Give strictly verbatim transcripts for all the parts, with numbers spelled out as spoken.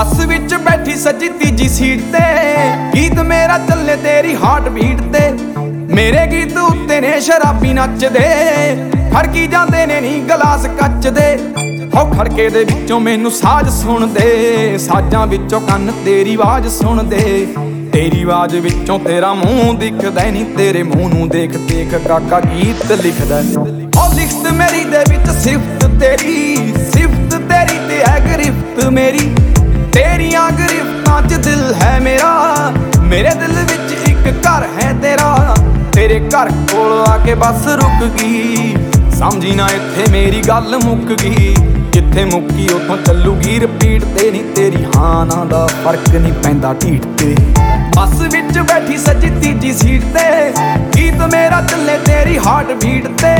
ਬੱਸ ਵਿੱਚ ਬੈਠੀ ਸੱਜੀ ਤੀਜੀ ਸੀਟ ਤੇ, ਗੀਤ ਮੇਰਾ ਚੱਲੇ ਤੇਰੀ ਹਾਰਟ ਬੀਟ ਤੇ। ਮੇਰੇ ਗੀਤ ਉੱਤੇ ਨੇ ਸ਼ਰਾਬੀ ਨੱਚਦੇ, ਖੜਕੀ ਜਾਂਦੇ ਨੇ ਨੀ ਗਲਾਸ ਕੱਚ ਦੇ। ਹੋ ਖੜਕੇ ਦੇ ਵਿੱਚੋਂ ਮੈਨੂੰ ਸਾਜ਼ ਸੁਣਦੇ, ਸਾਜ਼ਾਂ ਵਿੱਚੋਂ ਕੰਨ ਤੇਰੀ ਆਵਾਜ਼ ਸੁਣਦੇ। ਤੇਰੀ ਆਵਾਜ਼ ਵਿੱਚੋਂ ਤੇਰਾ ਮੂੰਹ ਦਿਖਦਾ ਨੀ, ਤੇਰੇ ਮੂੰਹ ਨੂੰ ਦੇਖ ਦੇਖ ਕਾਕਾ ਗੀਤ ਲਿਖਦਾ। ਉਹ ਲਿਖਤ ਮੇਰੀ ਦੇ ਵਿੱਚ ਸਿਫਤ ਤੇਰੀ, ਸਿਫਤ ਤੇਰੀ ਤੇ ਹੈ ਗ੍ਰਿਫਤ ਮੇਰੀ। ਤੇਰੀਆਂ ਗ੍ਰਿਫਤਾਂ 'ਚ ਦਿਲ ਹੈ ਮੇਰਾ, ਮੇਰੇ ਦਿਲ ਵਿੱਚ ਇੱਕ ਘਰ ਹੈ ਤੇਰਾ। ਤੇਰੇ ਘਰ ਕੋਲ ਆ ਕੇ ਬੱਸ ਰੁਕ ਗਈ, ਸਮਝੀ ਨਾ ਇੱਥੇ ਮੇਰੀ ਗੱਲ ਮੁੱਕ ਗਈ। ਜਿੱਥੇ ਮੁੱਕੀ ਉੱਥੋਂ ਚੱਲੂਗੀ ਰਿਪੀਟ ਤੇ, ਨੀ ਤੇਰੀ ਹਾਂ ਨਾ ਦਾ ਫਰਕ ਨਹੀਂ ਪੈਂਦਾ ਢੀਠ ਤੇ। ਬੱਸ ਵਿੱਚ ਬੈਠੀ ਸੱਜੀ ਤੀਜੀ ਸੀਟ ਤੇ, ਗੀਤ ਮੇਰਾ ਚੱਲੇ ਤੇਰੀ ਹਾਰਟ ਬੀਟ ਤੇ।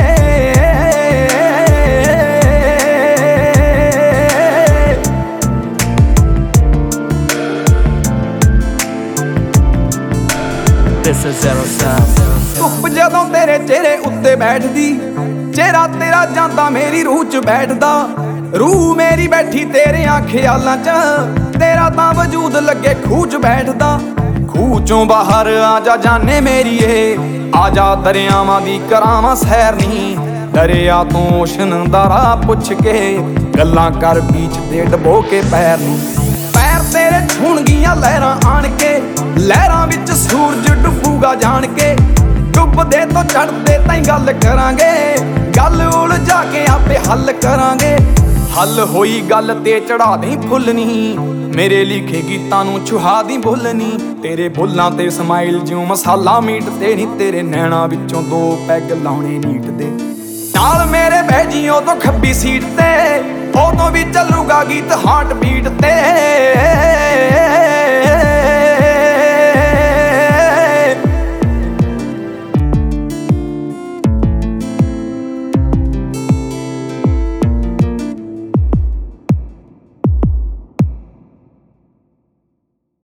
This is Zero Sound. ਧੁੱਪ ਜਦੋਂ ਤੇਰੇ ਚਿਹਰੇ ਉੱਤੇ ਬੈਠਦੀ, ਚਿਹਰਾ ਤੇਰਾ ਜਾਂਦਾ ਮੇਰੀ ਰੂਹ 'ਚ ਬੈਠਦਾ। ਰੂਹ ਮੇਰੀ ਬੈਠੀ ਤੇਰਿਆਂ ਖਿਆਲਾਂ 'ਚ, ਤੇਰਾ ਤਾਂ ਵਜੂਦ ਲੱਗੇ ਖੂਹ 'ਚ ਬੈਠਦਾ। ਖੂਹ 'ਚੋਂ ਬਾਹਰ ਆ ਜਾ ਜਾਨੇ ਮੇਰੀਏ, ਆ ਜਾ ਦਰਿਆਵਾਂ ਦੀ ਕਰਾਵਾਂ ਸੈਰ ਨੀ। ਦਰਿਆ ਤੋਂ ਓਸ਼ਨ ਦਾ ਰਾਹ ਪੁੱਛ ਕੇ, ਗੱਲਾਂ ਕਰ ਬੀਚ ਤੇ ਡਬੋ ਕੇ ਪੈਰ ਨੂੰ। ਪੈਰ ਤੇਰੇ ਛੂਣਗੀਆਂ ਲਹਿਰਾਂ ਆਣ ਕੇ, ਲਹਿਰਾਂ ਵਿੱਚ ਸੂਰਜ ਡੁੱਬੂਗਾ ਜਾਣ ਕੇ। ਡੁੱਬਦੇ ਤੋਂ ਚੜ੍ਹਦੇ ਤਾਈਂ ਗੱਲ ਕਰਾਂਗੇ, ਗੱਲ ਉਲਝਾ ਕੇ ਆਪੇ ਹੱਲ ਕਰਾਂਗੇ। ਹੱਲ ਹੋਈ ਗੱਲ ਤੇ ਚੜਾ ਦੇ ਫੁੱਲ ਨੀ, ਮੇਰੇ ਲਿਖੇ ਗੀਤਾਂ ਨੂੰ ਛੁਹਾ ਦੀ ਬੁੱਲ ਨੀ। ਤੇਰੇ ਬੁੱਲਾਂ ਤੇ ਸਮਾਈਲ ਜਿਉਂ ਮਸਾਲਾ ਮੀਟ ਤੇ, ਨੀ ਤੇਰੇ ਨੈਣਾ ਵਿੱਚੋਂ ਦੋ ਪੈਗ ਲਾਉਣੇ ਨੀਟ ਦੇ। ਨਾਲ ਮੇਰੇ ਬਹਿ ਜੀ ਉਦੋਂ ਖੱਬੀ ਸੀਟ ਤੇ, ਉਦੋਂ ਵੀ ਚੱਲੂਗਾ ਗੀਤ ਹਾਰਟ ਬੀਟ ਤੇ।